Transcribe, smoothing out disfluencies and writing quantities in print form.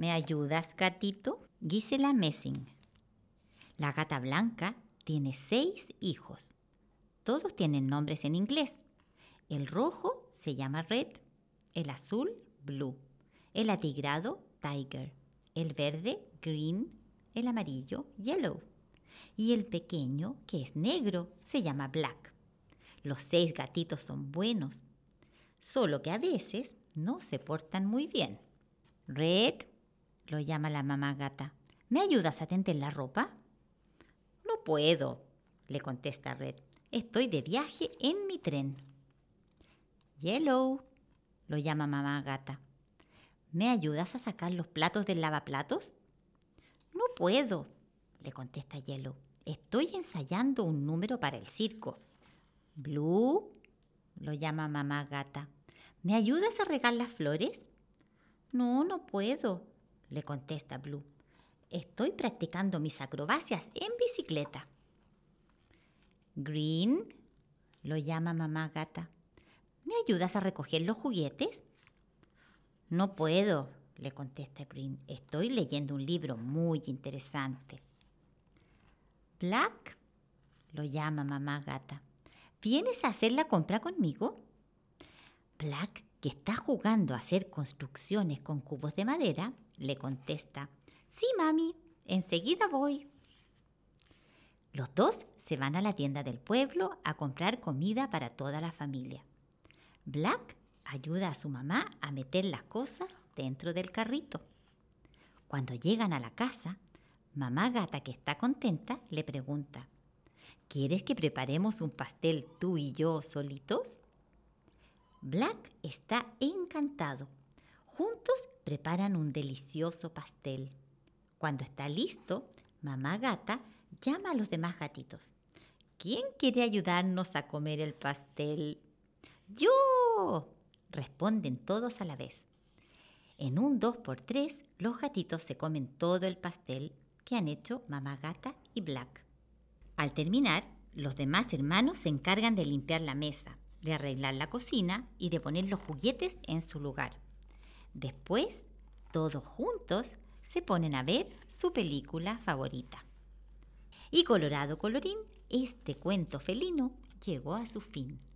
¿Me ayudas, gatito? Gisela Messing. La gata blanca tiene 6 hijos. Todos tienen nombres en inglés. El rojo se llama Red, el azul, Blue, el atigrado, Tiger, el verde, Green, el amarillo, Yellow, y el pequeño, que es negro, se llama Black. Los 6 gatitos son buenos, solo que a veces no se portan muy bien. Red, lo llama la mamá gata. ¿Me ayudas a tender la ropa? No puedo, le contesta Red. Estoy de viaje en mi tren. Yellow, lo llama mamá gata. ¿Me ayudas a sacar los platos del lavaplatos? No puedo, le contesta Yellow. Estoy ensayando un número para el circo. Blue, lo llama mamá gata. ¿Me ayudas a regar las flores? No, no puedo, le contesta Blue. Estoy practicando mis acrobacias en bicicleta. Green, lo llama mamá gata. ¿Me ayudas a recoger los juguetes? No puedo, le contesta Green. Estoy leyendo un libro muy interesante. Black, lo llama mamá gata. ¿Vienes a hacer la compra conmigo? Black, que está jugando a hacer construcciones con cubos de madera, le contesta. Sí, mami, enseguida voy. Los dos se van a la tienda del pueblo a comprar comida para toda la familia. Black ayuda a su mamá a meter las cosas dentro del carrito. Cuando llegan a la casa, mamá gata, que está contenta, le pregunta, ¿quieres que preparemos un pastel tú y yo solitos? Black está encantado. Juntos preparan un delicioso pastel. Cuando está listo, mamá gata llama a los demás gatitos. ¿Quién quiere ayudarnos a comer el pastel? ¡Yo!, responden todos a la vez. En un 2x3, los gatitos se comen todo el pastel que han hecho mamá gata y Black. Al terminar, los demás hermanos se encargan de limpiar la mesa, de arreglar la cocina y de poner los juguetes en su lugar. Después, todos juntos se ponen a ver su película favorita. Y colorado colorín, este cuento felino llegó a su fin.